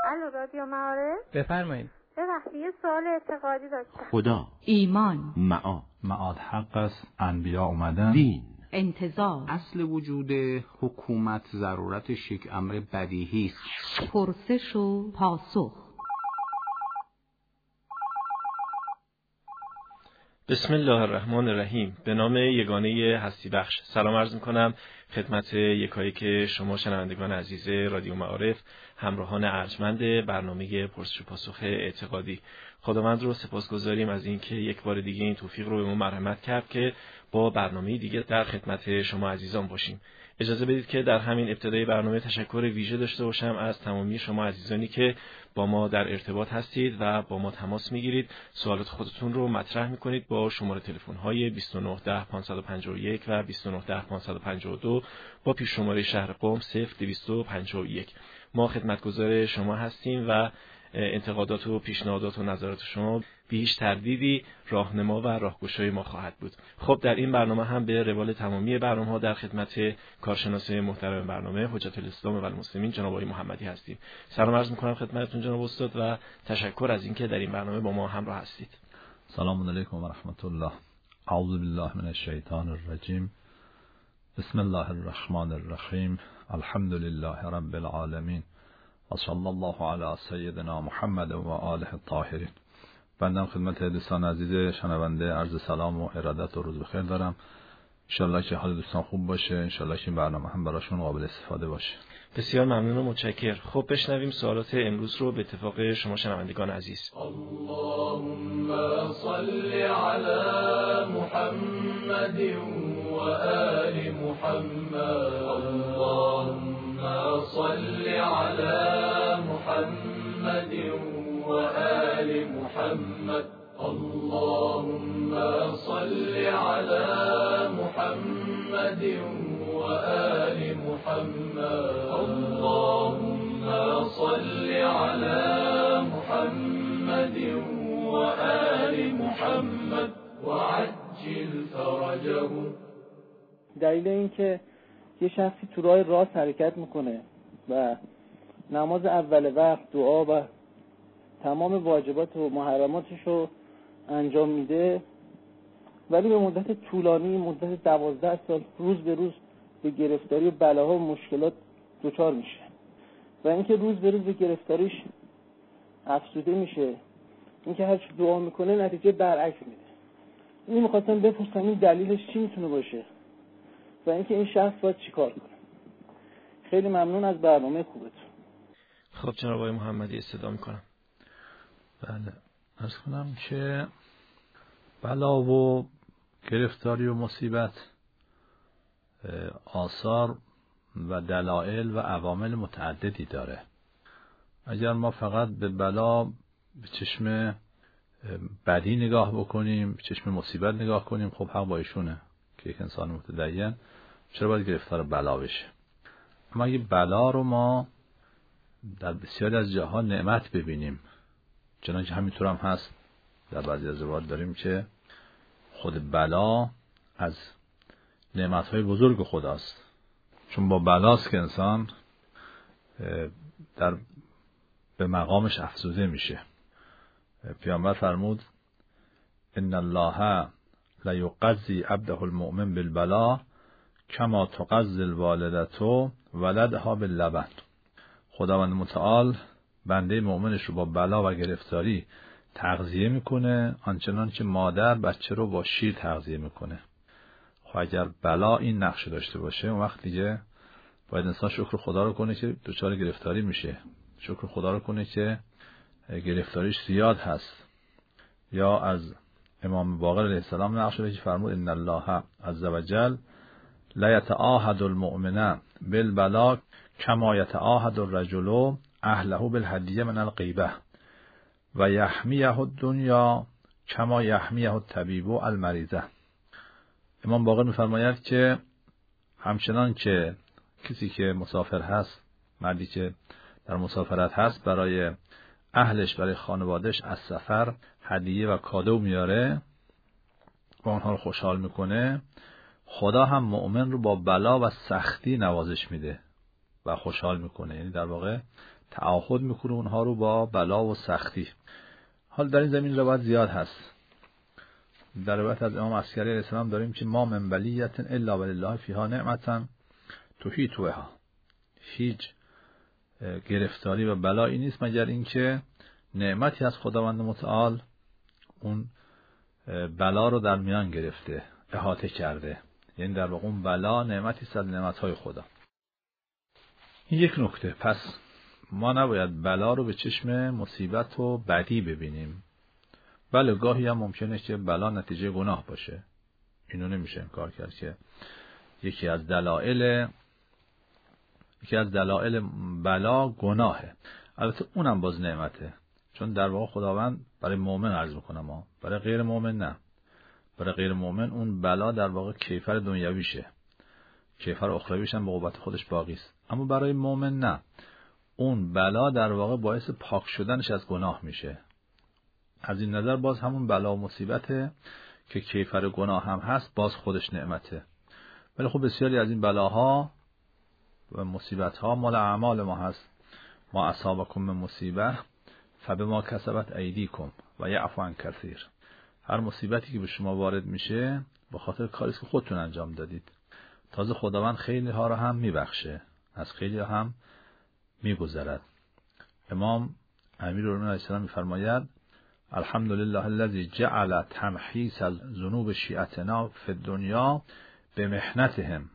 الو رادیو معارف. بفرمایید. ببخشید یه سوال اعتقادی داشتم. خدا، ایمان، معاد حق است، انبیا اومدن، دین، انتظار، اصل وجود حکومت ضرورتش یک امر بدیهی است. پرسش و پاسخ. بسم الله الرحمن الرحیم. به نام یگانه هستی بخش سلام عرض می‌کنم خدمت یکایک شما شنوندگان عزیز رادیو معارف، همراهان ارجمند برنامه پرسش و پاسخ اعتقادی. خداوند رو سپاسگزاریم از اینکه یک بار دیگه این توفیق رو به ما مرحمت کرد که با برنامه دیگه در خدمت شما عزیزان باشیم. اجازه بدید که در همین ابتدای برنامه تشکر ویژه داشته باشم از تمامی شما عزیزانی که با ما در ارتباط هستید و با ما تماس میگیرید، سوالات خودتون رو مطرح میکنید با شماره تلفن های 2910 551 و 2910 552 با پیش شماره شهر قم 0251. ما خدمتگزار شما هستیم و انتقادات و پیشنهادات و نظرات شما بیش تردیدی راهنما و راهگشای ما خواهد بود. خب در این برنامه هم به روال تمامی برنامه‌ها در خدمت کارشناس محترم برنامه حجت الاسلام و المسلمین جناب آقای محمدی هستیم. سلام عرض می‌کنم خدمتتون جناب استاد و تشکر از اینکه در این برنامه با ما همراه هستید. سلام علیکم و رحمت الله. اعوذ بالله من الشیطان الرجیم. بسم الله الرحمن الرحیم. الحمد لله رب العالمین. و صلی الله علی سیدنا محمد و آله الطاهرین. بنده خدمت دوستان عزیز شنونده عرض سلام و ارادت و روز بخیر دارم. انشالله که حال دوستان خوب باشه، انشالله که این برنامه هم براشون قابل استفاده باشه. بسیار ممنون و متشکر. خب بشنویم سوالات امروز رو به اتفاق شما شنوندگان عزیز. اللهم صل علی محمد و آل محمد. اللهم صل علی محمد و آل محمد. اللهم صل علی محمد و آل محمد. اللهم صل علی محمد و آل محمد و عجل فرجهم. دلیل این که یه شخصی تو راه راست حرکت میکنه و نماز اول وقت دعا و تمام واجبات و محرماتش رو انجام میده، ولی به مدت طولانی، مدت 12 سال روز به روز به گرفتاری و بلاها و مشکلات دچار میشه و اینکه روز به روز به گرفتاریش افسوده میشه، اینکه هر چی دعا میکنه نتیجه برعکس میده. این میخواستم بپرسم این دلیلش چی میتونه باشه و اینکه این شخص باید چیکار کنه. خیلی ممنون از برنامه خوبتون. خب جناب آقای محمدی استدعا میکنم. بله، عرض کنم که بلا و گرفتاری و مصیبت آثار و دلایل و عوامل متعددی داره. اگر ما فقط به بلا به چشم بدی نگاه بکنیم، به چشم مصیبت نگاه کنیم، خب حق با ایشونه که یک انسان متدین چرا باید گرفتار بلا بشه. اما اگه بلا رو ما در بسیاری از جاها نعمت ببینیم، چنانچه همینطور هم هست در بعضی از روایات داریم که خود بلا از نعمت‌های بزرگ خداست، چون با بلاست که انسان به مقامش افزوده میشه. پیامبر فرمود ان الله لا یقضی عبده المؤمن بالبلا کما تقضی الوالدة ولدها باللبن. خداوند متعال بنده مؤمنش رو با بلا و گرفتاری تغذیه میکنه آنچنان که مادر بچه رو با شیر تغذیه میکنه. خب اگر بلا این نقش داشته باشه، اون وقت دیگه باید انسان شکر خدا رو کنه که دچار گرفتاری میشه، شکر خدا رو کنه که گرفتاریش زیاد هست. یا از امام باقر علیه السلام نقل شده که فرمود ان الله عز وجل لا یتعاهد المؤمن بالبلا کما یتعاهد الرجل اهله بالهدیه من الغیبه و یحمیه الدنیا کما یحمیه الطبیب المریضه. امام باقر می‌فرماید که همچنان که کسی که مسافر هست، مردی که در مسافرت هست، برای اهلش، برای خانوادهش از سفر هدیه و کادو میاره و اونها رو خوشحال میکنه، خدا هم مؤمن رو با بلا و سختی نوازش میده و خوشحال میکنه. یعنی در واقع تعاهد میکنه اونها رو با بلا و سختی. حال در این زمین روایت زیاد هست. در روایت از امام عسکری علیه السلام داریم که ما من بلیت الا ولله فیها نعمتا تحیطها. هیچ گرفتاری و بلایی نیست مگر اینکه نعمتی از خداوند متعال اون بلا رو در میان گرفته، احاطه کرده. یعنی در واقع اون بلا نعمتی است از نعمتهای خدا. این یک نکته. پس ما نباید بلا رو به چشم مصیبت و بدی ببینیم. بله گاهی هم ممکنه که بلا نتیجه گناه باشه، اینو نمیشه انکار کرد که یکی از دلایل بلا گناهه. البته اونم باز نعمته، چون در واقع خداوند برای مؤمن عرض میکنه، ما برای غیر مؤمن نه. برای غیر مؤمن اون بلا در واقع کیفر دنیویشه، کیفر اخرویش هم به قوت خودش باقی است. اما برای مؤمن نه، اون بلا در واقع باعث پاک شدنش از گناه میشه. از این نظر باز همون بلا و مصیبته که کیفر گناه هم هست، باز خودش نعمته. ولی خب بسیاری از این بلاها و مصیبتها مال اعمال ما هست. ما اصابکم من مصیبه فبما کسبت ایدیکم و یعفو عن کثیر. هر مصیبتی که به شما وارد میشه به خاطر کاری که خودتون انجام دادید. تازه خداوند خیلی ها را هم میبخشه، از خیلی هم میگذرد. امام امیرالمومنین علیه السلام میفرماید الحمدلله الذی جعل تمحیص الذنوب شیعتنا فی الدنیا بمحنتهم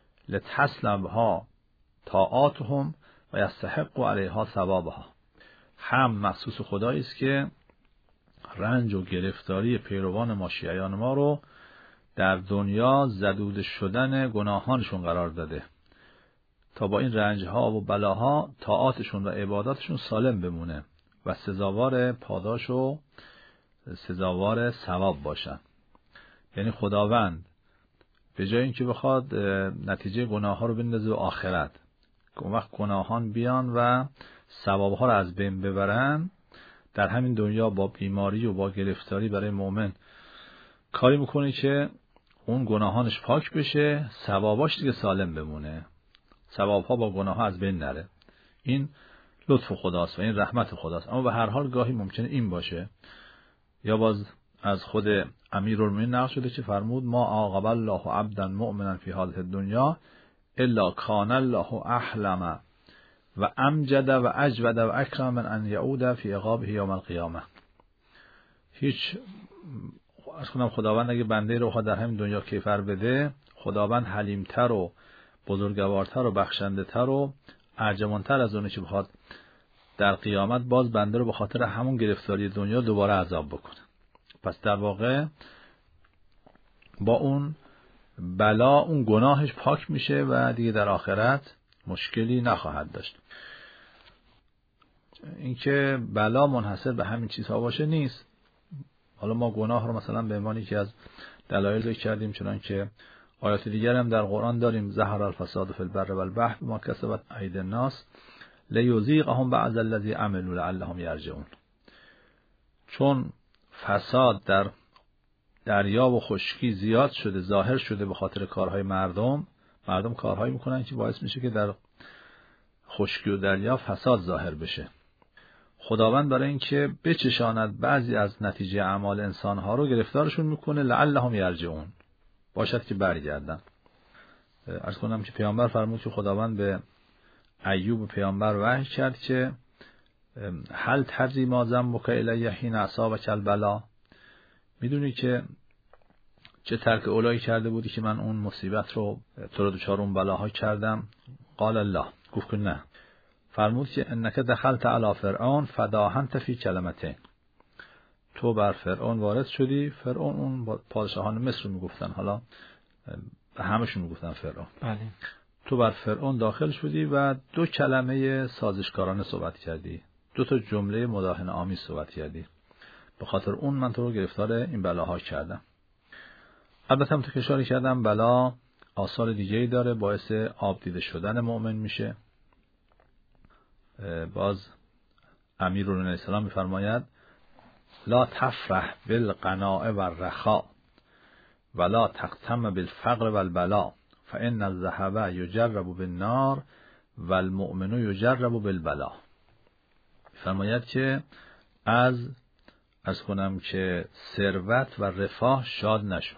لتسلبها طاعاتهم و یستحق علیها ثوابها. هم مخصوص خدایی است که رنج و گرفتاری پیروان ما شیعیان ما رو در دنیا زدود شدن گناهانشون قرار داده تا با این رنجها و بلاها طاعاتشون و عباداتشون سالم بمونه و سزاوار پاداش و سزاوار ثواب باشن. یعنی خداوند به جای اینکه بخواد نتیجه گناه ها رو بندازه به آخرت، که اون وقت گناهان بیان و ثواب ها رو از بین ببرن، در همین دنیا با بیماری و با گرفتاری برای مؤمن کاری میکنه که اون گناهانش پاک بشه، ثواباش دیگه سالم بمونه، ثواب ها با گناه ها از بین نره. این لطف خداست و این رحمت خداست. اما به هر حال گاهی ممکنه این باشه، یا باز از خود امیرالمومنین نقل شده که فرمود ما عاقب الله عبدا مؤمنا فی هذه الدنیا الا کان الله احلم و امجد و اجود و اکرم من ان یعود فی عقابه یوم القیامه. هیچ خداوند اگه بنده رو در همین دنیا کیفر بده، خداوند حلیمتر و بزرگوارتر و بخشنده‌تر و ارجمندتر از اونه که بخواد در قیامت باز بنده رو به خاطر همون گرفتاری دنیا دوباره عذاب بکنه. پس در واقع با اون بلا اون گناهش پاک میشه و دیگه در آخرت مشکلی نخواهد داشت. اینکه بلا منحصر به همین چیزها باشه نیست. حالا ما گناه رو مثلا به عنوان یکی از دلایل ذکر کردیم، چون که آیات دیگر هم در قرآن داریم ظهر الفساد فی البر والبحر بما کسبت ایدی الناس لیذیقهم بعض الذی عملوا لعلهم یرجعون. چون فساد در دریا و خشکی زیاد شده، ظاهر شده به خاطر کارهای مردم کارهایی میکنن که باعث میشه که در خشکی و دریا فساد ظاهر بشه. خداوند برای اینکه بچشاند بعضی از نتیجه اعمال انسانها رو گرفتارشون میکنه لعلهم یرجعون، باشد که برگردن. عرض کنم که پیامبر فرمود که خداوند به ایوب پیامبر وحی کرد که هل تدری ما ذنبک الی حین اصابک البلا، میدونی که چه ترک اولایی کرده بودی که من اون مصیبت رو تو رو دچار اون بلاها کردم؟ قال الله، گفت که نه. فرمود که انک دخلت علی فرعون فداهنت فی کلمتین، تو بر فرعون وارد شدی. فرعون اون پادشاهان مصر میگفتن، حالا به همشون میگفتن فرعون. بله. تو بر فرعون داخل شدی و 2 کلمه سازشکارانه صحبت کردی، 2 تا جمله مداهنه آمیز صحبت کردی، به خاطر اون من تو رو گرفتار این بلاها کردم. البته هم تو اشاره کردم بلا آثار دیگه‌ای داره، باعث آب دیده شدن مؤمن میشه. باز امیرالمومنین علیه السلام میفرماید لا تفرح بالقناع والرخاء ولا تغتم بالفقر والبلاء فان الذهب یجرب بالنار والمؤمن یجرب بالبلاء. فرماید که از کنم که ثروت و رفاه شاد نشو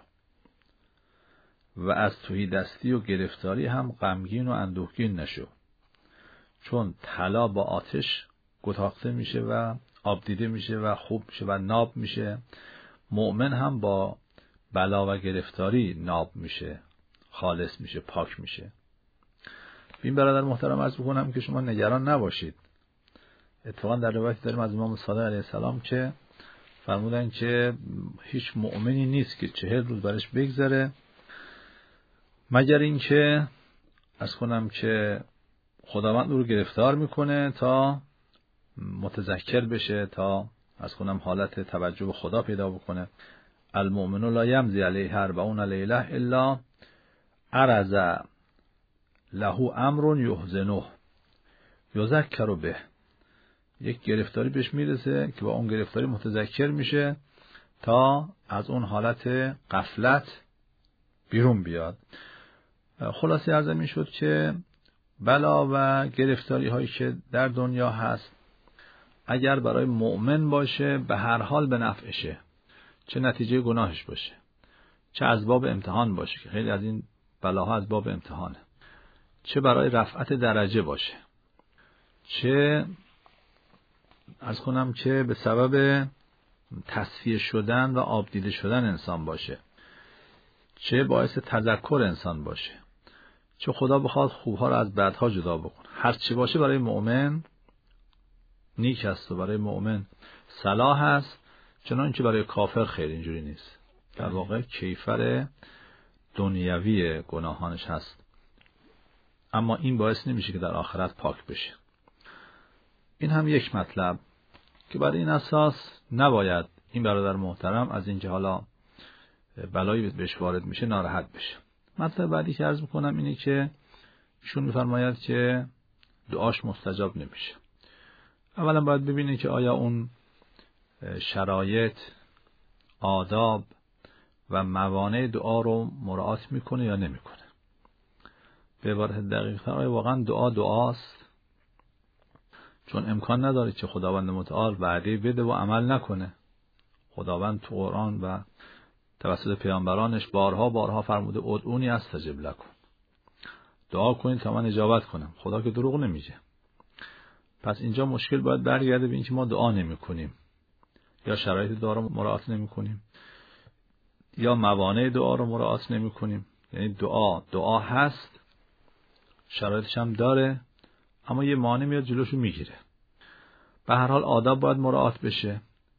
و از تهیدستی و گرفتاری هم غمگین و اندوهگین نشو، چون طلا با آتش گداخته میشه و آب دیده میشه و خوب میشه و ناب میشه. مؤمن هم با بلا و گرفتاری ناب میشه، خالص میشه، پاک میشه. این برادر محترم عرض بکنم که شما نگران نباشید. اتفاقا در روایت داریم از امام صادق علیه السلام که فرمودن که هیچ مؤمنی نیست که 40 روز برش بگذره مگر اینکه عرض کنم که خداوند او رو گرفتار میکنه تا متذکر بشه، تا عرض کنم حالت توجه به خدا پیدا بکنه. المؤمن لا یمضی علیه 40 لیله الا عرض له امر یحزنه یذکر به. یک گرفتاری بهش میرسه که با اون گرفتاری متذکر میشه تا از اون حالت غفلت بیرون بیاد. خلاصه عرض می شد که بلا و گرفتاری هایی که در دنیا هست اگر برای مؤمن باشه به هر حال به نفعشه، چه نتیجه گناهش باشه، چه از باب امتحان باشه که خیلی از این بلاها از باب امتحانه، چه برای رفعت درجه باشه، چه از کنم که به سبب تصفیه شدن و آب دیده شدن انسان باشه، چه باعث تذکر انسان باشه، چه خدا بخواد خوبها رو از بدها جدا بکنه. هر چی باشه برای مؤمن نیک است و برای مؤمن صلاح است، چنانچه برای کافر خیر اینجوری نیست. در واقع کیفر دنیوی گناهانش هست، اما این باعث نمیشه که در آخرت پاک بشه. این هم یک مطلب که برای این اساس نباید این برادر محترم از اینکه حالا بلایی بهش وارد میشه ناراحت بشه. مطلب بعدی که عرض میکنم اینه که ایشون میفرماید که دعاش مستجاب نمیشه. اولا باید ببینه که آیا اون شرایط، آداب و موانع دعا رو مراعات میکنه یا نمیکنه. به عبارت دقیق‌تر آیا واقعا دعاست؟ چون امکان نداره که خداوند متعال وعده بده و عمل نکنه. خداوند تو قرآن و توسط پیامبرانش بارها فرموده ادعونی استجب لکم، دعا کنید تا من اجابت کنم. خدا که دروغ نمیگه. پس اینجا مشکل باید برگرده به اینکه ما دعا نمی کنیم، یا شرایط دعا رو مراعات نمی کنیم، یا موانع دعا رو مراعات نمی کنیم. یعنی دعا هست، شرایطش هم داره، اما یه مانع میاد جلوشو میگیره. به هر حال آداب باید مراعات بشه.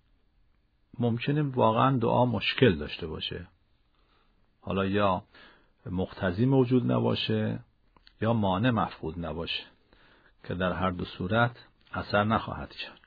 ممکنه واقعا دعا مشکل داشته باشه، حالا یا مقتضی موجود نباشه یا مانع مفقود نباشه، که در هر دو صورت اثر نخواهد کرد.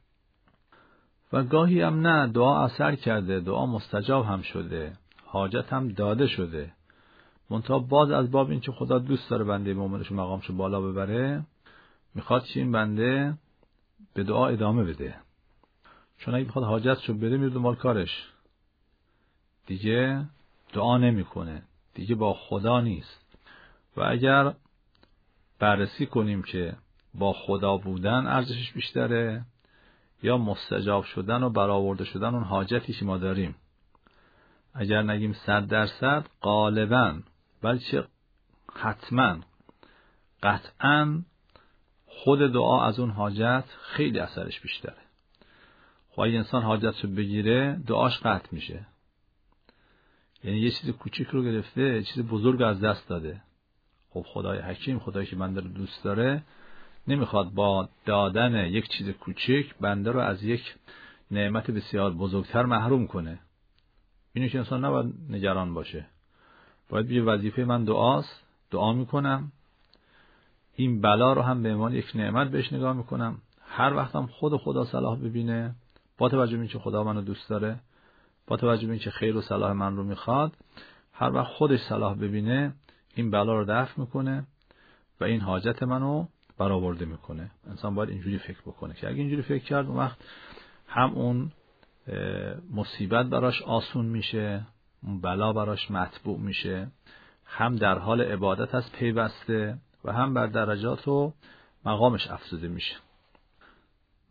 و گاهی هم نه، دعا اثر کرده، دعا مستجاب هم شده، حاجت هم داده شده، منتها باز از باب این که خدا دوست داره بنده مومنش مقامشو بالا ببره، میخواد که این بنده به دعا ادامه بده. چون اگه بخواد حاجتشو بده میره دنبال کارش، دیگه دعا نمیکنه، دیگه با خدا نیست. و اگر بررسی کنیم که با خدا بودن ارزشش بیشتره یا مستجاب شدن و برآورده شدن اون حاجتی که ما داریم، اگر نگیم 100% غالباً، بلکه حتماً قطعاً خود دعا از اون حاجت خیلی اثرش بیشتره. خب اگه انسان حاجتشو بگیره دعاش قطع میشه. یعنی یه چیز کوچیک رو گرفته، یه چیز بزرگ از دست داده. خب خدای حکیم، خدایی که بنده رو دوست داره، نمیخواد با دادن یک چیز کوچیک بنده رو از یک نعمت بسیار بزرگتر محروم کنه. اینو که انسان نباید نگران باشه. باید بگه وظیفه من دعاست، دعا میکنم، این بلا رو هم به عنوان یک نعمت بهش نگاه میکنم. هر وقتم خدا صلاح ببینه، با توجه به اینکه خدا منو دوست داره، با توجه به اینکه خیر و صلاح من رو میخواد، هر وقت خودش صلاح ببینه این بلا رو دفع میکنه و این حاجت منو برآورده میکنه. انسان باید اینجوری فکر بکنه که اگه اینجوری فکر کرد اون وقت هم اون مصیبت براش آسون میشه، اون بلا براش مطبوع میشه، هم در حال عبادت از پیوسته و هم بر درجات و مقامش افزوده میشه.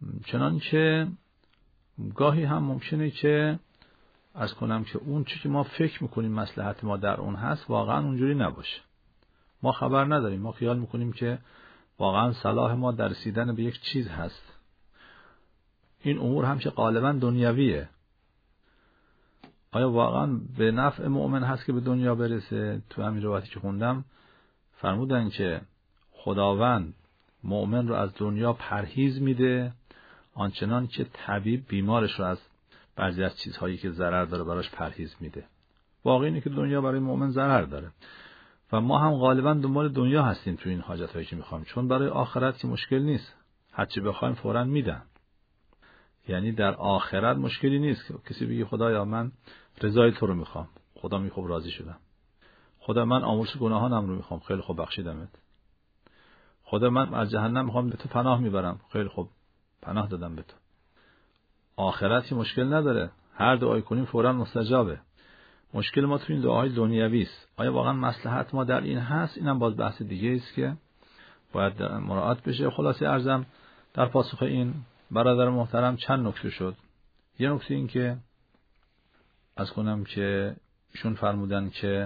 چنانچه گاهی هم ممکنه که عرض کنم که اون چیزی که ما فکر میکنیم مصلحت ما در اون هست واقعا اونجوری نباشه. ما خبر نداریم، ما خیال میکنیم که واقعا صلاح ما در رسیدن به یک چیز هست. این امور هم که غالبا دنیویه. آیا واقعا به نفع مؤمن هست که به دنیا برسه؟ تو همین روایتی که خوندم فرمودن که خداوند مؤمن رو از دنیا پرهیز میده آنچنان که طبیب بیمارش رو از بعضی از چیزهایی که ضرر داره براش پرهیز میده. واقعا اینه که دنیا برای مؤمن ضرر داره و ما هم غالبا دنبال دنیا هستیم تو این حاجتایی که میخوایم، چون برای آخرت که مشکل نیست، هرچی بخوایم فوراً میدن. یعنی در آخرت مشکلی نیست که کسی بگه خدایا من رضای تو رو میخوام، خدا میگه خب راضی شدم. خدا من آمرز گناهانم رو میخوام، خیلی خوب بخشیدمت. خدا من از جهنم میخوام به تو پناه میبرم، خیلی خوب پناه دادم به تو. آخرتی مشکل نداره، هر دعایی کنیم فوراً مستجابه. مشکل ما تو این دعاهای دنیوی است. آیا واقعا مصلحت ما در این هست؟ اینم باز بحث دیگه است که باید مراعات بشه. خلاصه عرضم در پاسخ این برادر محترم چند نکته شد. یه نکته این که از کنم که ایشون فرمودن که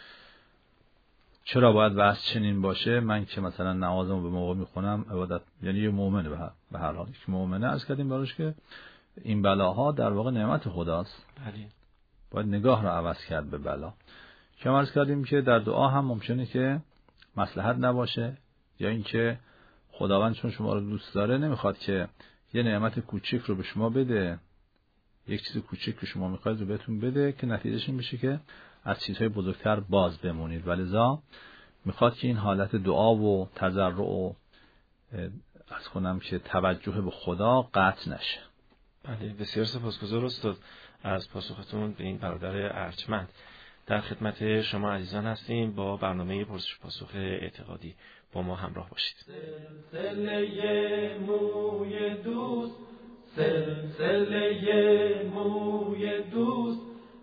چرا باید بحث چنین باشه. من که مثلا نمازمو به موقع میخونم عبادت، یعنی یه مؤمنه به هر حال که مؤمنه، از کردیم براش که این بلاها در واقع نعمت خداست. باید نگاه رو عوض کرد به بلا. که عرض کردیم که در دعا هم ممکنه که مصلحت نباشه، یا اینکه خداوند چون شما رو دوست داره نمیخواد که یه نعمت کوچیک رو به شما بده، یک چیز کوچیک که شما میخواید رو بهتون بده که نتیجهش این بشه که از چیزهای بزرگتر باز بمونید. ولذا میخواد که این حالت دعا و تضرع و از کنم که توجه به خدا قطع نشه. بله، بسیار سپاسگزار استاد از پاسختون به این برادر ارجمند. در خدمت شما عزیزان هستیم با برنامه پرسش پاسخ اعتقادی. با ما همراه باشید. سلسله موی دوست، سلسله موی دوست،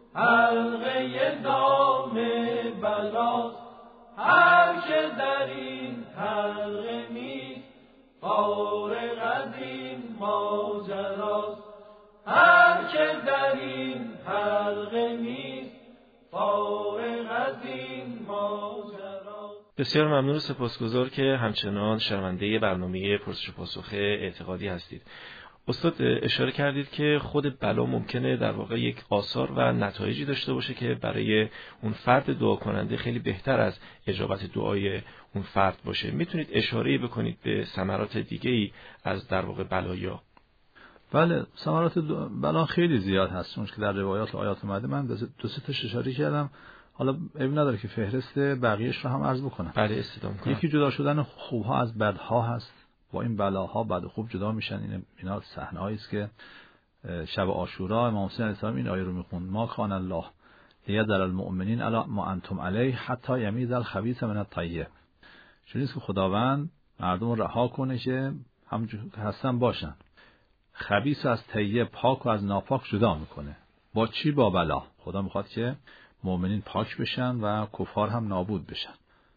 حلقه دام بلاست. هر که در این حلقه نیست فارغ از این ماجراست. هر که در این حلقه نیست فارغ از این ماجراست. بسیار ممنون و سپاسگزار که همچنان شنونده برنامه پرسش و پاسخ اعتقادی هستید. استاد اشاره کردید که خود بلا ممکنه در واقع یک آثار و نتایجی داشته باشه که برای اون فرد دعا کننده خیلی بهتر از اجابت دعای اون فرد باشه. میتونید اشاره بکنید به ثمرات دیگه‌ای از در واقع بلایا؟ بله، ثمرات بلا خیلی زیاد هست، چون که در روایات و آیات اومده. من دو سه تا اشاره کردم، حالا عیب نداره که فهرست بقیه‌اش رو هم عرض بکنم. بله، استفاده کنم. یکی جدا شدن خوبها از بدها هست. با این بلاها بد و خوب جدا میشن. اینا صحنه‌ای است که شب عاشورا امام حسین علیه السلام این آیه رو میخوند: ما کان الله لیذر المؤمنین علی ما انتم علیه حتی یمیز الخبیث من الطیب. چون نیست که خداوند مردم رو رها کنه که همونجور که هستن باشن. خبیث از طیب، پاک و از ناپاک جدا میکنه. با چی؟ با بلا. خدا میخواد که مؤمنین پاک بشن و کفار هم نابود بشن.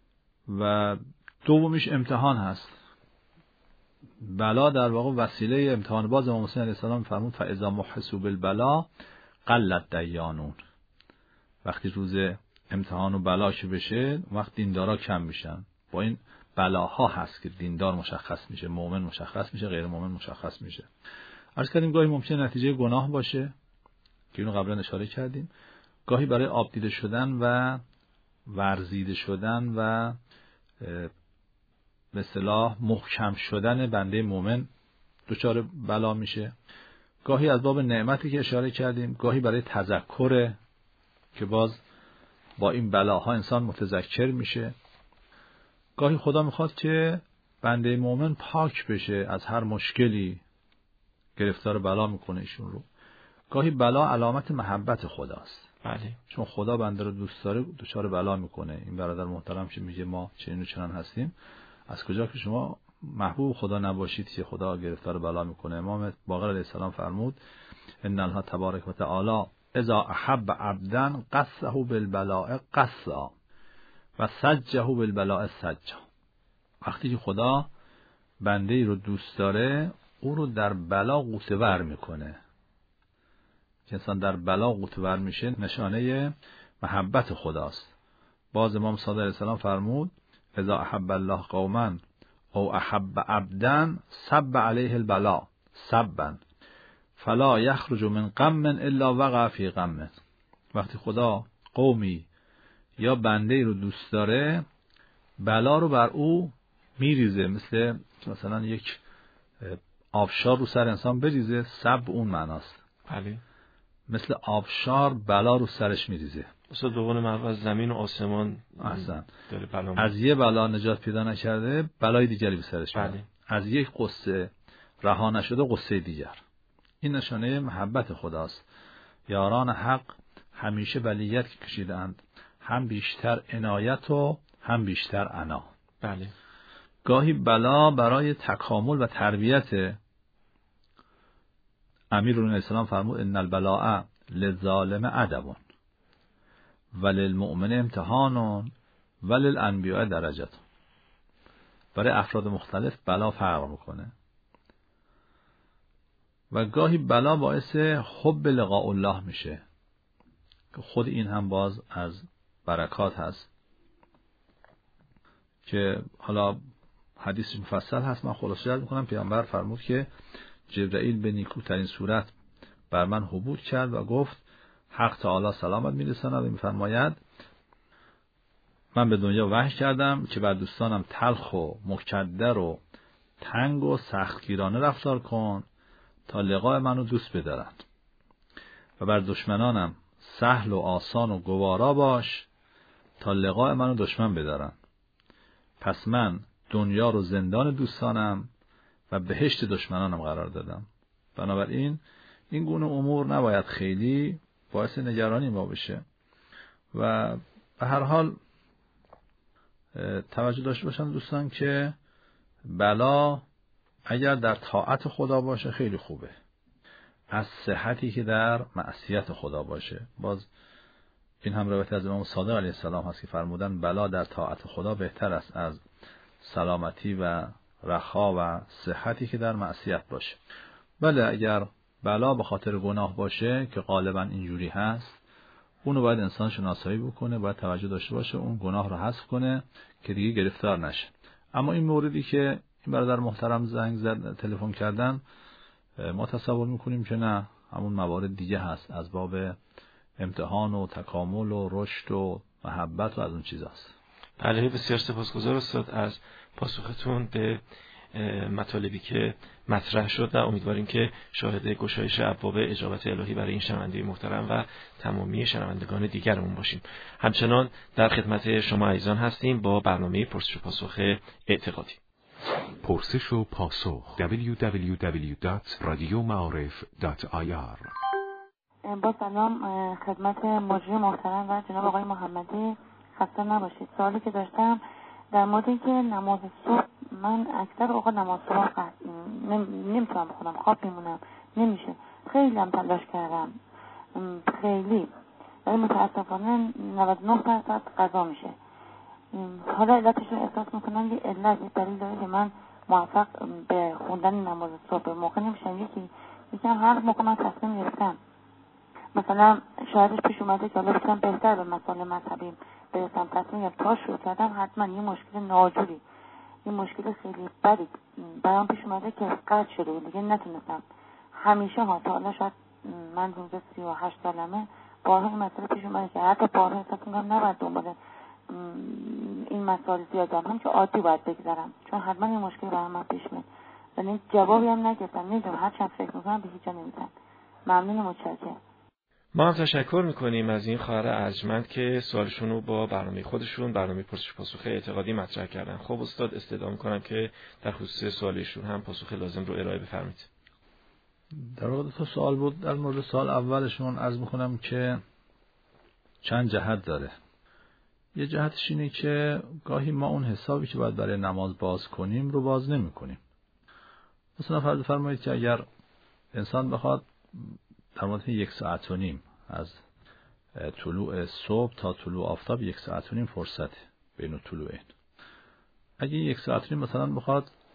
و دومیش امتحان هست. بلا در واقع وسیله امتحان. باز امام حسین علیه السلام فرمود فاذا محسوا بالبلا قلت دیانون. وقتی روز امتحان و بلا که بشه وقت دیندارا کم میشن. با این بلاها هست که دیندار مشخص میشه، مؤمن مشخص میشه، غیر مؤمن مشخص میشه. عرض کردیم گاهی ممکنه نتیجه گناه باشه که اینو قبلا اشاره کردیم. گاهی برای آب دیده شدن و ورزیده شدن و به اصطلاح محکم شدن بنده مومن دچار بلا میشه. گاهی از باب نعمتی که اشاره کردیم، گاهی برای تذکر که باز با این بلاها انسان متذکر میشه. گاهی خدا میخواد که بنده مومن پاک بشه از هر مشکلی، گرفتار بلا میکنه ایشون رو. گاهی بلا علامت محبت خداست. بله، چون خدا بنده رو دوست داره دچار بلا میکنه. این برادر محترم که میگه ما چنین و چنان هستیم، از کجا که شما محبوب خدا نباشید که خدا گرفتار بلا میکنه؟ امام باقر علیه السلام فرمود ان الله تبارک و تعالی اذا احب عبدا قصه بالبلاء قصا و سجه بالبلاء سجا. وقتی که خدا بنده ای رو دوست داره او رو در بلا غوطه‌ور میکنه. که انسان در بلا غوطه‌ور میشه نشانه محبت خداست. باز امام صادق علیه السلام فرمود اذا احب الله قوما او احب عبدا صب علیه البلا صبا فلا یخرج من غم الا وقع فی غم. وقتی خدا قومی یا بنده رو دوست داره بلا رو بر او میریزه، مثلا یک آبشار رو سر انسان بریزه، صب اون معناست. بله. مثل آبشار بلا رو سرش میریزه. مثل دوون مرو از زمین و آسمان اصلا بلا از یه بلا نجات پیدا نکرده بلای دیگری به سرش میاد. بله. از یک قصه رها نشده قصه دیگر. این نشانه محبت خداست. یاران حق همیشه بلیت کشیدند، هم بیشتر عنایت و هم بیشتر عنا. بله. گاهی بلا برای تکامل و تربیت. امیرالمومنین السلام فرمود ان البلاء للظالم ادب وللمؤمن امتحان وللانبیاء درجات. برای افراد مختلف بلا فرق میکنه و گاهی بلا باعث حب لقاء الله میشه که خود این هم باز از برکات هست که حالا حدیث مفصل هست، من خلاصه میکنم. پیامبر فرمود که جبرائیل به نیکوترین صورت بر من حبوط کرد و گفت حق تعالی سلامت میرساند و میفرماید من به دنیا وحی کردم که بر دوستانم تلخ و مکدر و تنگ و سختگیرانه رفتار کن تا لقاء منو دوست بدارند و بر دشمنانم سهل و آسان و گوارا باش تا لقاء منو دشمن بدارن. پس من دنیا رو زندان دوستانم و بهشت دشمنانم قرار دادم. بنابراین این گونه امور نباید خیلی باعث نگرانی ما بشه و به هر حال توجه داشته باشن دوستان که بلا اگر در طاعت خدا باشه خیلی خوبه، از صحتی که در معصیت خدا باشه. باز این هم روایت از امام صادق علیه السلام هست که فرمودن بلا در طاعت خدا بهتر است از سلامتی و رخا و صحتی که در معصیت باشه. بله اگر بلا به خاطر گناه باشه که غالبا اینجوری هست، اونو باید انسان شناسایی بکنه، باید توجه داشته باشه اون گناه رو حذف کنه که دیگه گرفتار نشه. اما این موردی که این برادر محترم زنگ زد تلفن کردن ما تصور میکنیم که نه، همون موارد دیگه هست از باب امتحان و تکامل و رشد و محبت و از اون چیزاست. بله بسیار سپاسگزار استاد از پاسختون به مطالبی که مطرح شد و امیدواریم که شاهد گشایش ابواب اجابت الهی برای این شنونده محترم و تمامی شنوندگان دیگرمون باشیم. همچنان در خدمت شما عزیزان هستیم با برنامه پرسش و پاسخ اعتقادی. پرسش و پاسخ www.radiomaarif.ir. با سلام خدمت مجری محترم و جناب آقای محمدی، خسته نباشید. سوالی که داشتم در مورد اینکه نماز صبح، من اکثر اوقات نماز صبح نمیتونم بخونم، خواب میمونم، نمیشه. خیلی هم تلاش کردم، خیلی، ولی متاسفانه 99% قضا میشه. حالا علتش رو احساس میکنم یه علت، یه دلیل داره که من موفق به خوندن نماز صبح موقع نمیشم. یکم هر موقع من تصمیم گرفتم مثلا شاید پیش اومده که حالا بتونم بهتر به مسائل مذهبی برسم، تصمیم گرفتم تا شروع کردم حتما یه مشکل ناجوری، یه مشکل خیلی بدی برام پیش اومده که قطع شده بود، دیگه نتونستم. همیشه ها تا حالا شاید من روز 38 سالمه بارها این مسئله پیش اومده که حتی بارها احساس میکنم نباید دنبال این مسائل زیاد هم که عادی باید بگذارم، چون حتما این مشکل برام من پیش میاد. ولی جوابی هم نگرفتم، نمیدونم هر چند فکر میکنم به هیچ جا نمیرسم. ممنون، متشکرم. ما هم تشکر میکنیم از این خواهر ارجمند که سوالشون رو با برنامه خودشون، برنامه پرسش پاسخ اعتقادی مطرح کردن. خب استاد استدعا میکنم که در خصوص سوالشون هم پاسخ لازم رو ارائه بفرمایید. در واقع تو سوال بود. در مورد سوال اولشون عرض میکنم که چند جهت داره. یه جهتش اینه که گاهی ما اون حسابی که باید برای نماز باز کنیم رو باز نمی کنیم. مثلا فرض فرمایید که اگر انسان بخواد در مدت 1.5 ساعت از طلوع صبح تا طلوع آفتاب 1.5 ساعت فرصت بین طلوعین، اگه 1.5 ساعت مثلا بخواد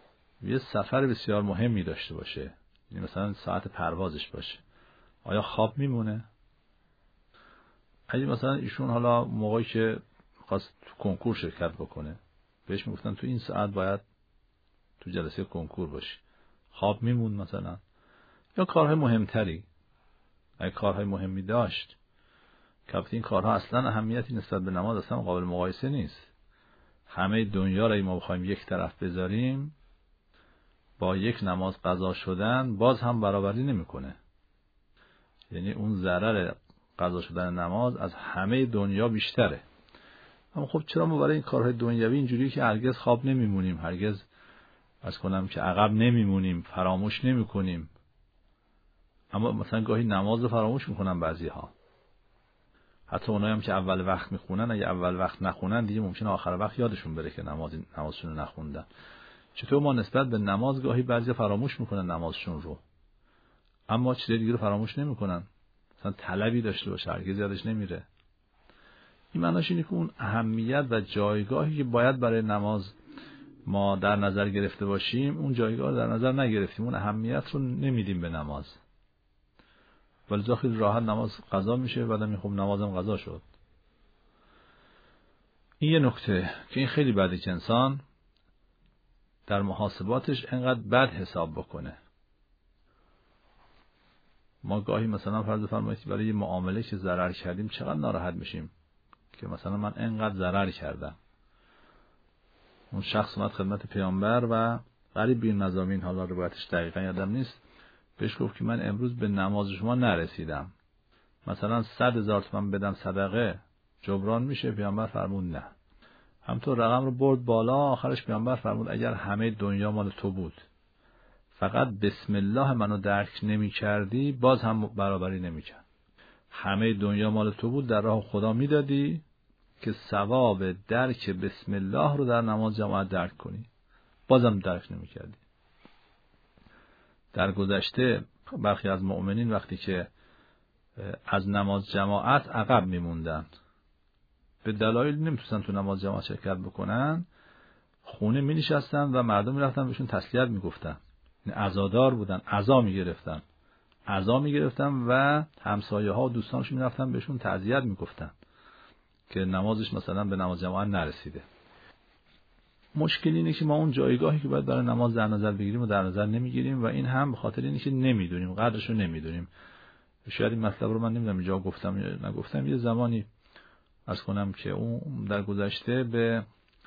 یه سفر بسیار مهمی داشته باشه، یعنی مثلا ساعت پروازش باشه، آیا خواب میمونه؟ اگه مثلا ایشون حالا موقعی که خواست تو کنکور شرکت بکنه بهش میگفتن تو این ساعت باید تو جلسه کنکور باشی، خواب میمون مثلا؟ یا کارهای مهمتری، اگه کارهای مهمی داشت که این کارها اصلا اهمیتی نسبت به نماز اصلا قابل مقایسه نیست، همه دنیا را ما بخوایم یک طرف بذاریم با یک نماز قضا شدن باز هم برابری نمیکنه. یعنی اون ضرر قضا شدن نماز از همه دنیا بیشتره. اما خب چرا ما برای این کارهای دنیوی اینجوری که هرگز خواب نمیمونیم، هرگز از کنم که عقب نمیمونیم، فراموش نمیکنیم، اما مثلا گاهی نماز رو فراموش میکنن بعضی‌ها. حتی اونایی هم که اول وقت میخونن اگه اول وقت نخونن دیگه ممکنه آخر وقت یادشون بره که نمازشون رو نخوندن. چطور ما نسبت به نماز گاهی بعضی فراموش میکنن نمازشون رو، اما چیز دیگه رو فراموش نمیکنن، مثلا طلبی داشته باشه هرگز یادش نمیره. این معناش اینه که اون اهمیت و جایگاهی که باید برای نماز ما در نظر گرفته باشیم اون جایگاه رو در نظر نگرفتیم، اون اهمیت رو نمیدیم به نماز. ولی خیلی راحت نماز قضا میشه، بعدم خب نمازم قضا شد. این یه نکته که این خیلی بده که انسان در محاسباتش انقدر بد حساب بکنه. ما گاهی مثلا فرض بفرمایید برای یه معامله که ضرر کردیم چقدر ناراحت میشیم که مثلا من انقدر ضرر کردم. اون شخص اومد خدمت پیامبر و غریب بین مضامین، حالا روایتش دقیقا یادم نیست، بهش گفت که من امروز به نماز شما نرسیدم، مثلا 100,000 تومان بدم صدقه جبران میشه؟ پیامبر فرمود نه. همطور رقم رو برد بالا، آخرش پیامبر فرمود اگر همه دنیا مال تو بود فقط بسم الله منو درک نمی کردی باز هم برابری نمی کرد. همه دنیا مال تو بود، در راه خدا میدادی که ثواب درک بسم الله رو در نماز جماعت درک کنی، بازم درک نمی کردی. در گذشته برخی از مؤمنین وقتی که از نماز جماعت عقب میموندن، به دلایل نمیتونستن تو نماز جماعت شرکت بکنن، خونه می نشستن و مردم میرفتن بهشون تسلیت میگفتن، عزادار بودن، عزا میگرفتن و همسایه ها و دوستانشون میرفتن بهشون تعزیت میگفتن که نمازش مثلا به نماز جماعت نرسیده. مشکل اینه که ما اون جایگاهی که باید برای نماز در نظر بگیریم و در نظر نمیگیریم و این هم به خاطر اینه که نمیدونیم، قدرش رو نمیدونیم. شاید این مطلب رو من نمیدونم اینجا گفتم یا نگفتم. یه زمانی عرض کنم که اون در گذشته به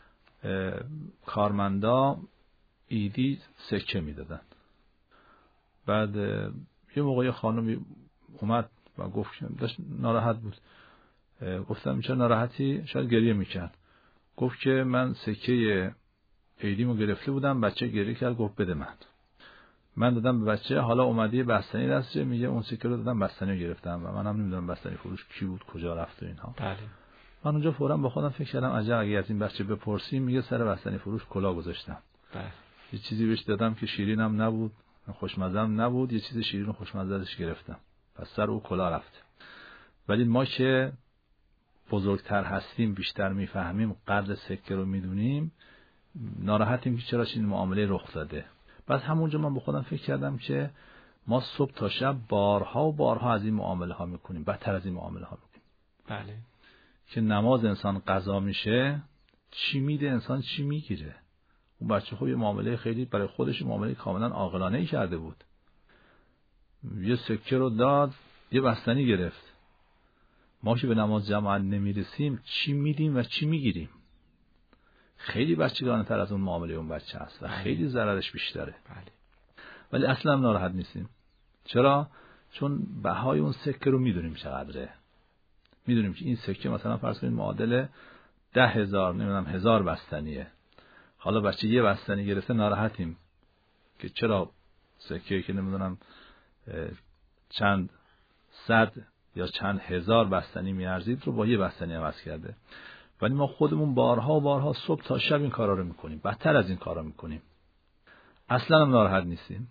کارمندا ایدی سکه میدادن. بعد یه موقع خانمی اومد و گفت داشت ناراحت بود. گفتم چرا ناراحتی؟ شاید گریه میکرد. گفت که من سکه عیدیمو گرفته بودم، بچه گریه کرد، گفت بده من دادم به بچه، حالا اومده بستنی دستشه، میگه اون سکه رو دادم بستنی رو گرفتم و منم نمیدونم بستنی فروش کی بود، کجا رفت و اینها. بله. من اونجا فوراً با خودم فکر کردم عجب اگه از این بچه بپرسیم میگه سر بستنی فروش کلا گذاشتم. بله. یه چیزی بهش دادم که شیرینم نبود، خوشمزه‌ام نبود، یه چیز شیرین و خوشمزه ازش گرفتم، پس سر او کلا رفت. ولی ما که بزرگتر هستیم، بیشتر میفهمیم، قدر سکه رو میدونیم، ناراحتیم که چرا چنین معامله رخ داده. بعد همونجا من با خودم فکر کردم که ما صبح تا شب بارها و بارها از این معامله ها میکنیم، بدتر از این معامله ها میکنیم. بله. که نماز انسان قضا میشه، چی میده انسان چی میگیره. اون بچه خب یه معامله خیلی برای خودش معامله کاملا عاقلانه ای کرده بود، یه سکه رو داد، یه بستنی گرفت. ما که به نماز جماعت نمیرسیم چی میدیم و چی میگیریم؟ خیلی بچگانه تر از اون معامله اون بچه هست و خیلی ضررش بیشتره. بله. ولی اصلا ناراحت نیستیم. چرا؟ چون بهای اون سکه رو میدونیم چقدره. میدونیم که این سکه مثلا فرض کنید معادل 10,000 نمیدونم 1000 بستنیه. حالا بچه یه بستنی گرفته، ناراحتیم که چرا سکه که نمیدونم چند صد یا چند هزار بستنی میارزید رو با یه بستنی عوض کرده. ولی ما خودمون بارها و بارها صبح تا شب این کارا رو میکنیم، بدتر از این کارا میکنیم. اصلا هم ناراحت نیستیم.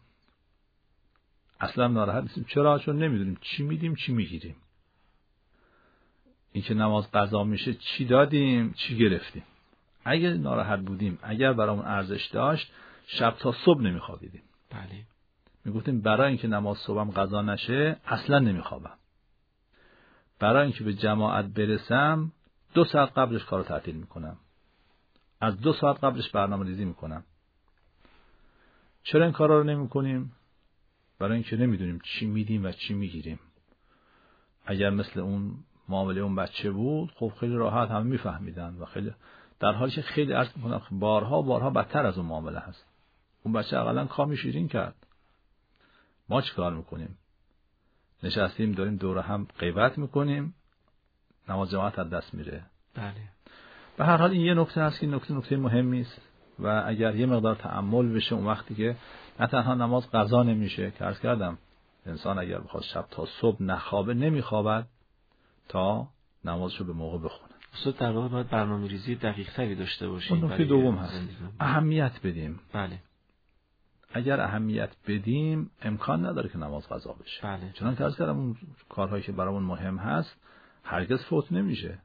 چرا؟ چون نمیدونیم چی میدیم چی میگیریم. این که نماز قضا میشه چی دادیم چی گرفتیم. اگر ناراحت بودیم، اگر برامون ارزش داشت، شب تا صبح نمیخوابیدیم. بله. میگفتیم برای اینکه نماز صبحم قضا نشه اصلا نمیخوابم. برای اینکه به جماعت برسم 2 ساعت قبلش کارو تعطیل میکنم. از 2 ساعت قبلش برنامه‌ریزی میکنم. چرا این کارا رو نمیکنیم؟ برای اینکه نمیدونیم چی میدیم و چی میگیریم. اگر مثل اون معامله اون بچه بود خب خیلی راحت همه میفهمیدن و خیلی، در حالی که خیلی عرض میکنم بارها بدتر از اون معامله هست. اون بچه اقلا کامی شیرین کرد. ما چی کار میکنیم؟ نشستیم داریم دور هم غیبت میکنیم، نماز جماعت از دست میره. بله. به هر حال این یه نکته هست که نکته مهمی است و اگر یه مقدار تأمل بشه اون وقتی که نه تنها نماز قضا نمیشه که عرض کردم انسان اگر بخواد شب تا صبح نخوابه نمیخوابد تا نمازشو به موقع بخونه. استاد در واقع باید برنامه‌ریزی دقیق‌تری داشته باشیم. اون نکته دوم هست. اهمیت بدیم. بله. اگر اهمیت بدیم امکان نداره که نماز قضا بشه. بله. چون که عرض کردم اون کارهایی که برامون مهم هست هرگز فوت نمیشه.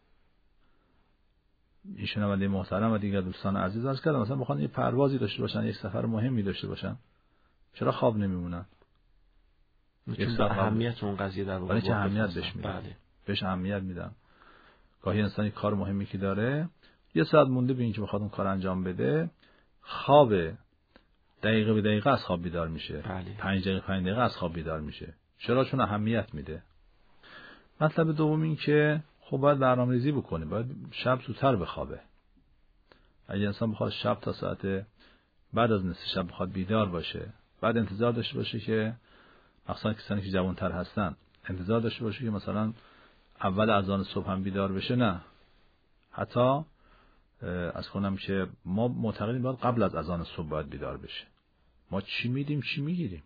این شنونده محترم و دیگر دوستان عزیز عرض کردم مثلا بخوان یه پروازی داشته باشن، یک سفر مهمی داشته باشن، چرا خواب نمیمونن؟ چون اهمیت اون قضیه در واقع چه اهمیت بهش میدن. بله. بهش اهمیت میدن. گاهی انسانی کار مهمی که داره 1 ساعت مونده به اینکه بخواد اون کار انجام بده، خواب دقیقه به دقیقه از خواب بیدار میشه. بله. 5 دقیقه از خواب بیدار میشه. چرا؟ چون اهمیت میده. مطلب دوم این که خب باید برنامه‌ریزی بکنه، باید شب زودتر بخوابه. اگه انسان بخواد شب تا ساعت بعد از نصف شب بخواد بیدار باشه، بعد انتظار داشته باشه که مثلا کسانی که جوان‌تر هستن انتظار داشته باشه که مثلا اول اذان صبح هم بیدار بشه، نه، حتی از کنم که ما معتقدیم باید قبل از اذان صبح باید بیدار بشه. ما چی میدیم چی میگیریم.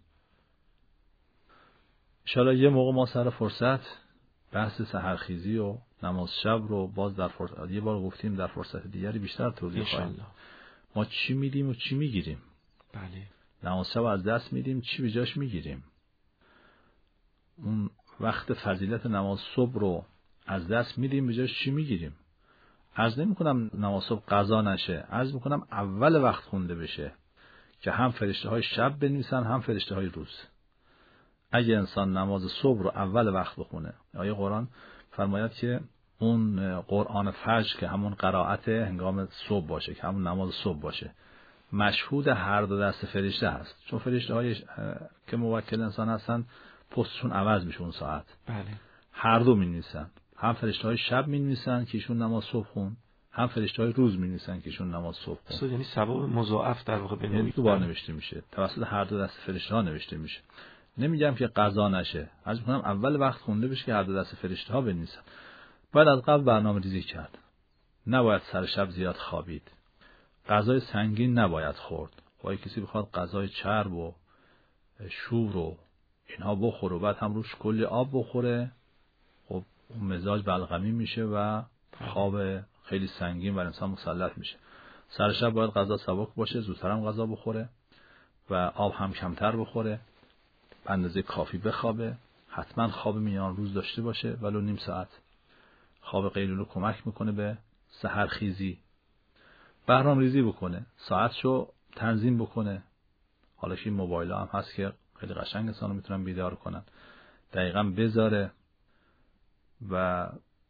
انشاءالله یه موقع ما سر فرصت بحث سحرخیزی و نماز شب رو باز در فرصت یه بار گفتیم، در فرصت دیگری بیشتر توضیح خواهیم. ما چی میدیم و چی میگیریم. بله. نماز شب از دست میدیم، چی به جاش میگیریم. اون وقت فضیلت نماز صبح رو از دست میدیم، به جاش چی میگیریم. عرض نمی‌کنم نماز صبح قضا نشه، عرض می‌کنم اول وقت خونده بشه که هم فرشته‌های شب بنویسن هم فرشته‌های روز. اگه انسان نماز صبح رو اول وقت بخونه، آیه قرآن فرماید که اون قرآن فجر که همون قرائت هنگام صبح باشه، که همون نماز صبح باشه، مشهود هر دو دست فرشته هست. چون فرشته‌های که موکل انسان هستن پستشون عوض میشه اون ساعت. بله. هر دو می‌نویسن، هم فرشته‌های شب می‌نویسن که ایشون نماز صبح خون، هم فرشته‌های روز می‌نویسن که ایشون نماز صبح خون. یعنی ثواب مضاعف در واقع یعنی دوبار نوشته میشه، توسط هر دو دست فرشته‌ها نوشته میشه. نمیگم که قضا نشه، عرض می‌کنم اول وقت خونده بشه که هر دو دست فرشته‌ها بنویسن. باید از قبل برنامه‌ریزی کرد. نباید سر شب زیاد خوابید. غذای سنگین نباید خورد. وای کسی بخواد غذای چرب و شور و اینها بخوره و بعد هم روش کلی آب بخوره، خب اون مزاج بلغمی میشه و خواب خیلی سنگین بر انسان مسلط میشه. سر شب باید غذا سبک باشه، زودتر هم غذا بخوره و آب هم کمتر بخوره، به اندازه کافی بخوابه. حتما خواب میان روز داشته باشه ولو نیم ساعت. خواب قیلوله کمک میکنه به سحرخیزی. برنامه‌ریزی بکنه، ساعتشو تنظیم بکنه. حالا که این موبایل‌ها هم هست که خیلی قشنگ انسانو میتونن بیدار کنن، دقیقاً بذاره و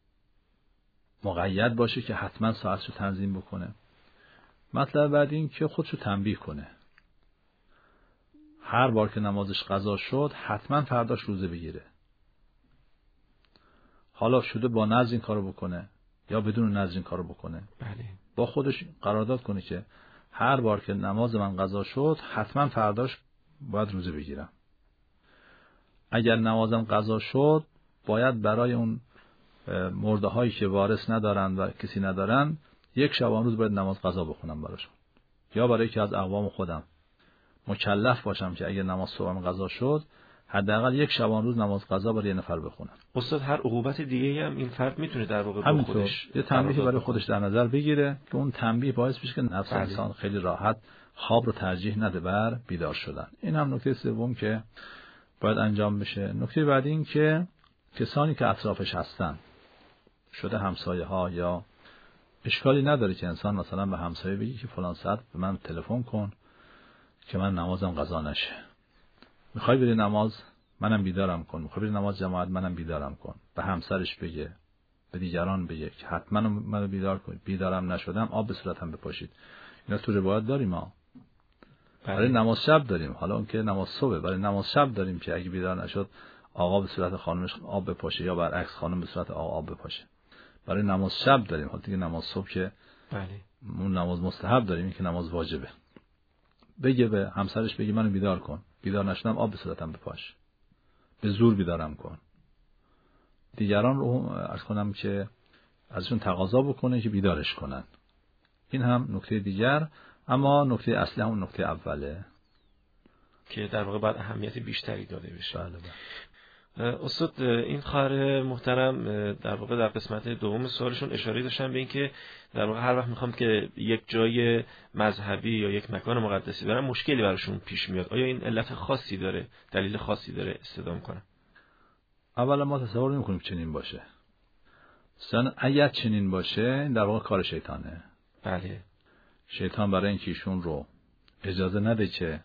مقید باشه که حتما ساعتشو تنظیم بکنه. مطلب بعد این که خودشو تنبیه کنه. هر بار که نمازش قضا شد حتما فرداش روزه بگیره. حالا شده با نذر این کارو بکنه یا بدون نذر این کارو بکنه. بله. با خودش قرارداد کنه که هر بار که نماز من قضا شد حتما فرداش باید روزه بگیرم. اگر نمازم قضا شد باید برای اون مرده هایی که وارث ندارن و کسی ندارن 1 شبان روز باید نماز قضا بخونم براشون، یا برای که از اقوام خودم مکلف باشم که اگر نماز صبحم قضا شد حداقل 1 شبان روز نماز قضا برای 1 نفر بخونم. استاد هر عقوبت دیگه هم این فرد میتونه در واقع با خودش یه تنبیه برای خودش در نظر بگیره که اون تنبیه باعث بشه که نفس انسان خیلی راحت خواب رو ترجیح نده بر بیدار شدن. این هم نکته سوم که باید انجام بشه. نکته بعدی این که کسانی که اطرافش هستن، شده همسایه ها، یا اشکالی نداره که انسان مثلا به همسایه بگی که فلان ساعت به من تلفن کن که من نمازم قضا نشه. میخوای بری نماز، منم بیدارم کن. میخوای بری نماز جماعت، منم بیدارم کن. به همسرش بگه، به دیگران بگه که حتما منو بیدار کن. بیدارم نشدم آب به صورتم بپاشید. اینا تو روایت داریم ما. برای نماز شب داریم. حالا اون که نماز صبح، برای نماز شب داریم که اگه بیدار نشد آقا به صورت خانمش آب بپاشه یا برعکس خانم به صورت آقا آب بپاشه. برای نماز شب داریم. حالا دیگه نماز صبح که اون نماز مستحب داریم، این که نماز واجبه. بگه به همسرش، بگه منو بیدار کن. بیدار نشدم آب به صورتم بپاش. به زور بیدارم کن. دیگران رو عرض کنم که ازشون تقاضا بکنه که بیدارش کنن. این هم نکته دیگر، اما نکته اصلی همون نکته اوله که در واقع باید اهمیت بیشتری داده بشه. بله. استاد این خواهر محترم در واقع در قسمت دوم سوالشون اشاره داشتن به این که در واقع هر وقت میخوام که یک جای مذهبی یا یک مکان مقدسی برن مشکلی براشون پیش میاد. آیا این علت خاصی داره، دلیل خاصی داره استدلال کنن؟ اولا ما تصور نمی‌کنیم چنین باشه. مثلا اگر چنین باشه در واقع کار شیطانه. بله. شیطان برای اینکه ایشون رو اجازه نده که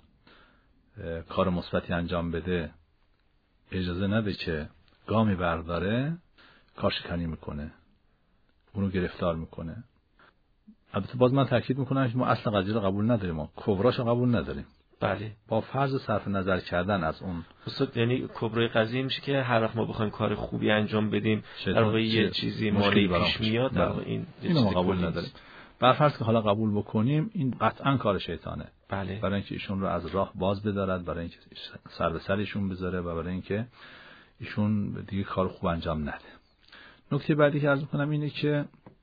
کار مثبتی انجام بده، اجازه نده که گامی برداره، کارشکنی میکنه، اونو گرفتار میکنه. البته باز من تاکید میکنم که ما اصلا قضیه رو قبول نداریم، ما کبراشو قبول نداریم. بله. با فرض صرف نظر کردن از اون استاد، یعنی کبرای قضیه میشه که هر وقت ما بخوایم کار خوبی انجام بدیم در واقع یه چیزی مشکلی پیش میاد، در واقع اینو ما قبول نداریم. بر فرض که حالا قبول بکنیم، این قطعا کار شیطانه. بله. برای اینکه ایشون رو از راه باز بدارد، برای اینکه سر به سرشون بذاره و برای اینکه ایشون دیگه کار خوب انجام نده. نکته بعدی که عرض می‌کنم اینه که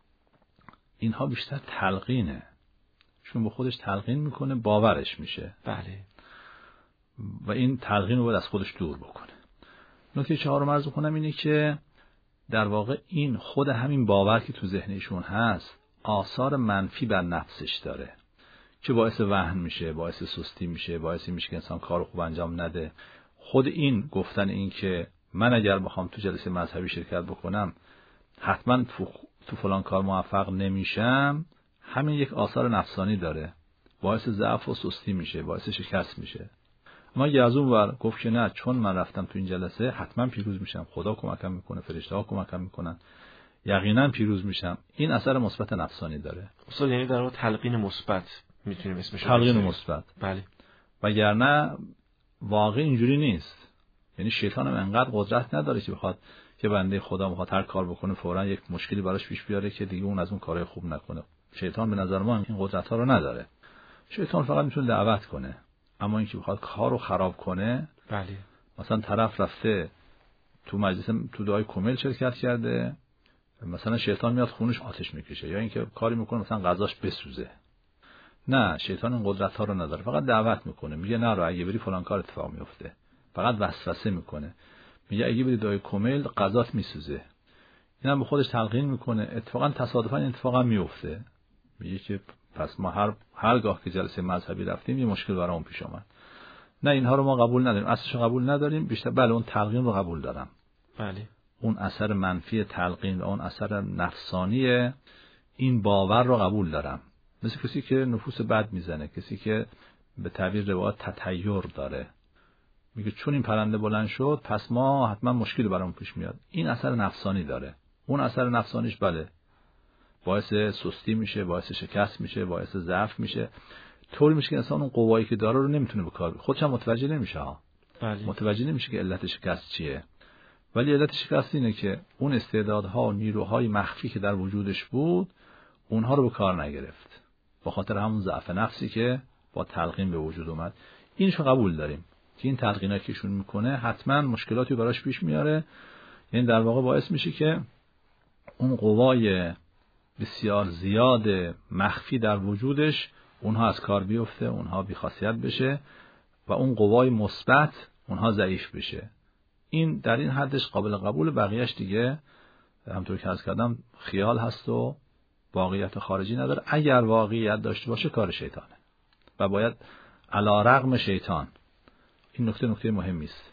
اینها بیشتر تلقینه. چون به خودش تلقین میکنه، باورش میشه. بله. و این تلقین رو باید از خودش دور بکنه. نکته چهارم عرض می‌کنم اینه که در واقع این خود همین باور که تو ذهنشون هست آثار منفی بر نفسش داره که باعث وهن میشه، باعث سستی میشه، باعث میشه که انسان کار خوب انجام نده. خود این گفتن این که من اگر بخوام تو جلسه مذهبی شرکت بکنم حتما تو فلان کار موفق نمیشم، همین یک آثار نفسانی داره، باعث ضعف و سستی میشه، باعث شکست میشه. اما اگه از اون ور گفت که نه، چون من رفتم تو این جلسه حتما پیروز میشم، خدا کمکم میکنه، فرشته‌ها کمکم میکنن، یقینا پیروز میشم، این اثر مثبت نفسانی داره. اصلا یعنی در واقع تلقین مثبت میتونیم اسمش رو تلقین مثبت. بله. وگرنه واقع اینجوری نیست. یعنی شیطان هم انقدر قدرت نداره که بخواد که بنده خدا بخواد هر کار بکنه فوراً یک مشکلی براش پیش بیاره که دیگه اون از اون کارهای خوب نکنه. شیطان به نظر ما این قدرت ها رو نداره. شیطان فقط میتونه دعوت کنه، اما اینکه بخواد کارو خراب کنه. بله. مثلا طرف رفته تو مجلس تو دعای کمیل شرکت کرده، مثلا شیطان میاد خونش آتش میکشه، یا اینکه کاری میکنه مثلا غذاش بسوزه. نه، شیطان این قدرت ها رو نداره، فقط دعوت میکنه، میگه نه رو اگه بری فلان کار اتفاق میفته. فقط وسوسه میکنه، میگه اگه بری دعای کمیل غذات میسوزه. اینم به خودش تلقین میکنه، اتفاقا تصادفا این اتفاقا میفته. میگه که پس ما هرگاه که جلسه مذهبی رفتیم یه مشکل برامون پیش اومد. نه، اینها رو ما قبول نداریم، اصلش قبول نداریم. بیشتر بله اون تلقین رو قبول دارم. بله. اون اثر منفی تلقین و اون اثر نفسانی این باور رو قبول دارم. مثل کسی که نفوس بد میزنه، کسی که به تعبیر روایات تطیر داره، میگه چون این پرنده بلند شد پس ما حتما مشکلی برامون پیش میاد. این اثر نفسانی داره. اون اثر نفسانیش بله باعث سستی میشه، باعث شکست میشه، باعث ضعف میشه، طوری میشه که انسان اون قوایی که داره رو نمیتونه به کار، خودش هم متوجه نمیشه ها. بله. متوجه نمیشه که علت شکست چیه. ولی علت شکست اینه که اون استعدادها و نیروهای مخفی که در وجودش بود اونها رو به کار نگرفت، به خاطر همون ضعف نفسی که با تلقین به وجود اومد. اینشو قبول داریم که این تلقینایی که ایشون میکنه حتما مشکلاتی براش پیش میاره. یعنی در واقع باعث میشه که اون قوای بسیار زیاد مخفی در وجودش اونها از کار بیفته، اونها بی‌خاصیت بشه و اون قوای مثبت اونها ضعیف بشه. این در این حدش قابل قبول، بقیهش دیگه همونطور که عرض کردم خیال هست و واقعیت خارجی نداره. اگر واقعیت داشته باشه کار شیطانه و باید علی رغم شیطان، این نکته مهمی است،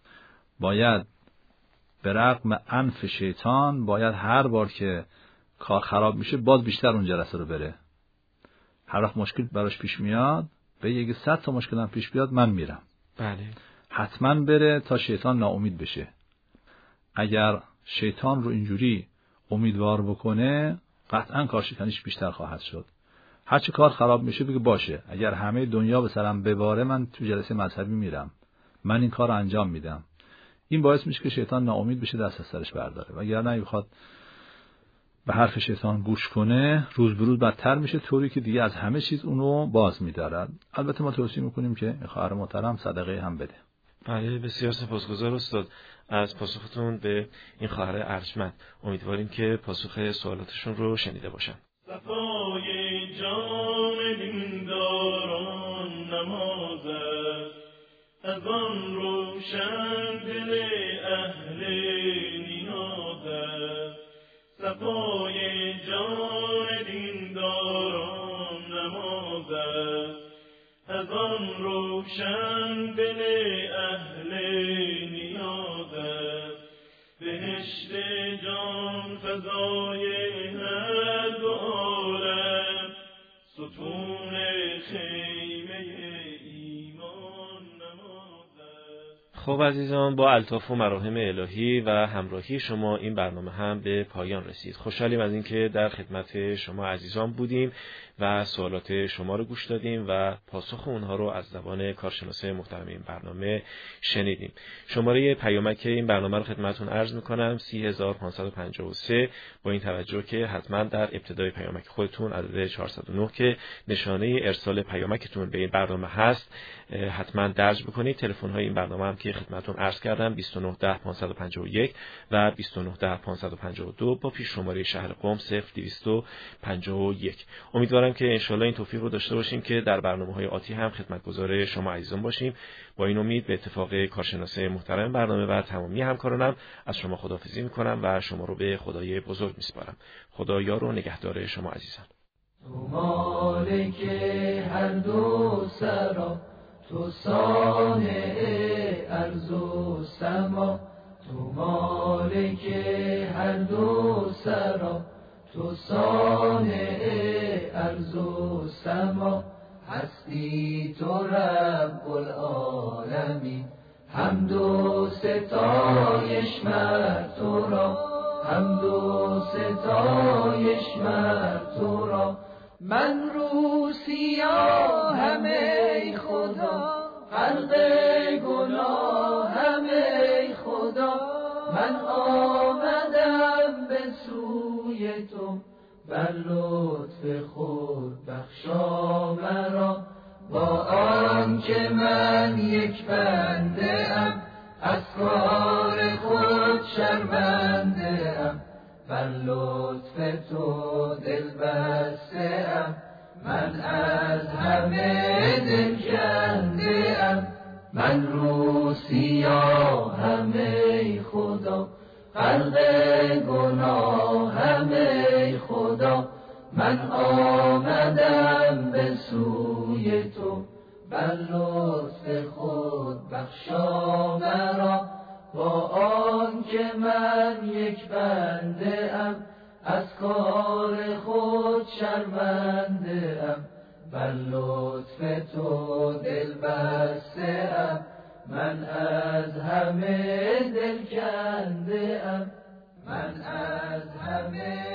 باید به رغم انف شیطان باید هر بار که کار خراب میشه باز بیشتر اون جلسه رو بره. هر وقت مشکل براش پیش میاد بگه 100 تا مشکلم پیش بیاد من میرم. بله. حتما بره تا شیطان ناامید بشه. اگر شیطان رو اینجوری امیدوار بکنه قطعا کارشکنیش بیشتر خواهد شد. هرچی کار خراب میشه بگه باشه، اگر همه دنیا به سرم بباره من تو جلسه مذهبی میرم، من این کار رو انجام میدم. این باعث میشه که شیطان ناامید بشه، دست از سرش برداره. وگرنه بخواد به حرف شیطان گوش کنه روز به روز بدتر میشه، طوری که دیگه از همه چیز اونو باز می‌دارد. البته ما توصیه میکنیم که خواهر محترم صدقه هم بده. بله، بسیار سپاسگزار استاد از پاسختون به این خواهر ارجمند. امیدواریم که پاسخ سوالاتشون رو شنیده باشن. صفای جان دینداران نماز است، از آن روشن دل اهل نیاز است. صفای جان دینداران نماز است، از آن روشن دل اهل نیاز است. بهشت جان فضای هر دو عالم، ستون خیمه ایمان نماز است. خب عزیزان، با الطاف و مراهم الهی و همراهی شما این برنامه هم به پایان رسید. خوشحالیم از اینکه در خدمت شما عزیزان بودیم و سوالات شما رو گوش دادیم و پاسخ اونها رو از زبان کارشناس محترم این برنامه شنیدیم. شماره پیامک این برنامه رو خدمتتون عرض می‌کنم 30553، با این توجه که حتما در ابتدای پیامک خودتون عدد 409 که نشانه ارسال پیامکتون به این برنامه هست حتما درج بکنید. تلفن‌های این برنامه هم که خدمتتون عرض کردم 2910 و 2910 با پیش شماره شهر قم 0251. امیدوارم که انشالله این توفیق رو داشته باشیم که در برنامه‌های آتی هم خدمتگزار شما عزیزان باشیم. با این امید به اتفاق کارشناس محترم برنامه و تمامی همکارانم از شما خداحافظی می‌کنم و شما رو به خدای بزرگ می‌سپارم. خدا یار و نگهدار شما عزیزان. تو مالک هر دو سرا، تو صانع ارض و سما. تو مالک هر دو سرا، تو صانع ارض و سما. هستی تو رب العالمین، حمد و ستایش مر تو را، حمد و ستایش مر تو را. من رو سیاهم ای خدا، غرق گناهم ای خدا. من آمدم به سوی تو، بر لطف خود بخشا مرا. با آن که من یک بنده ام، از کار خود شرمنده ام. بر لطف تو دل بسته ام، من از همه دل کنده ام. من رو سیاهم ای خدا، غرق گناهم ای خدا. من آمدم به سوی تو، بر لطف خود بخشا مرا. با آن که من یک بنده ام، از کار خود شرمنده ام. بر لطف تو دل بسته ام، من از همه دل کنده ام. من از همه